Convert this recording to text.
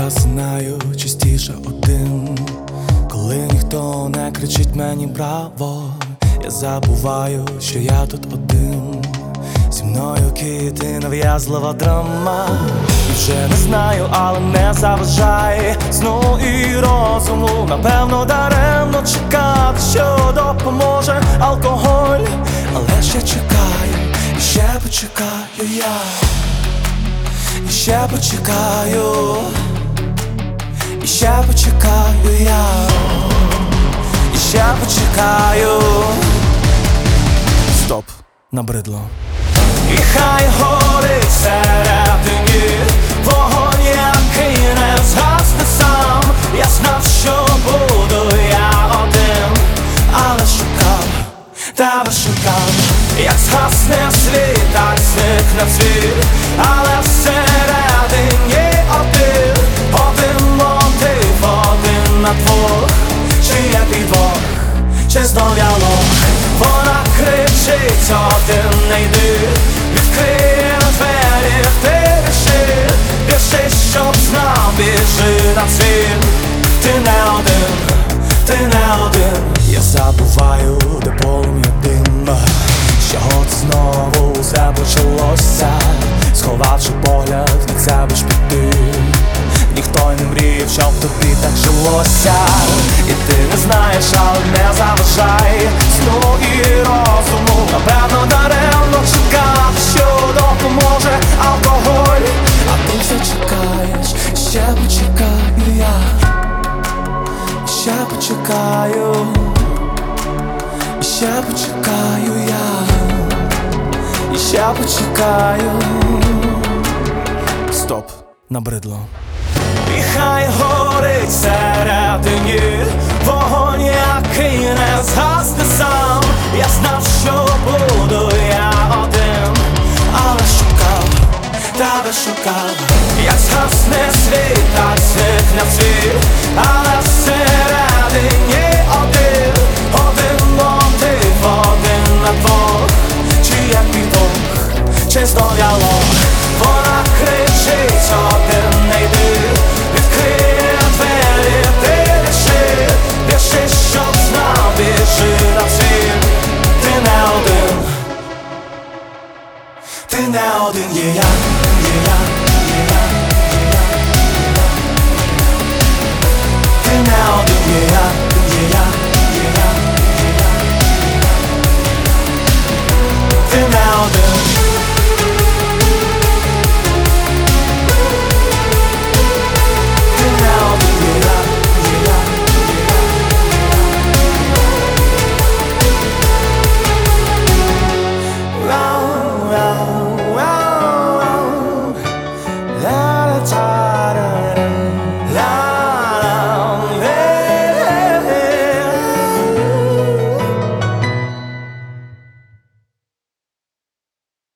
засинаю частіше один, коли ніхто не кричить мені браво. Я забуваю, що я тут один. Зі мною кіти, нав'язлива драма. І вже не знаю, але не заважай сну і розуму. Напевно, даремно чекати, що допоможе алкоголь. Але ще чекаю, і ще почекаю я. І ще почекаю, і ще почекаю я, і ще почекаю. Стоп, набридло. І хай горить всередині вогонь, який не згасне сам. Я знав, що буду я один, але шукав, тебе шукав. Як згасне світ, так зникне світ, але всередині один, один мотив, один на двох. Чи є підвох, чи знов діалог? Вона кричить: один не йди, відкриє двері, ти біжи, щоб знав, біжи на світ. Ти не один, ти не один. Я забуваю, де полум'я дим, з чого це знову все почалося. Сховавши погляд, від себе ж піти. Ніхто й не мріяв, щоб тобі так жилося. І ти не знаєш, але не заважай сну і розуму. Напевно, даремно чекати, що допоможе алкоголь. А ти все чекаєш, ще почекаю я, ще почекаю, ще почекаю я, і ще почекаю. Стоп, набридло. І хай горить всередині вогонь, який не згасне сам. Я знав, що буду я один, але шукав, тебе шукав. Як згасне світ, так зникне світ, але всередині один, один мотив, один на двох. Чи є підвох, чи знов діалог? Вона кричить: один не йди, відкриє двері, ти біжи, щоб знав, біжи на світ. Ти не один, ти не один, є я.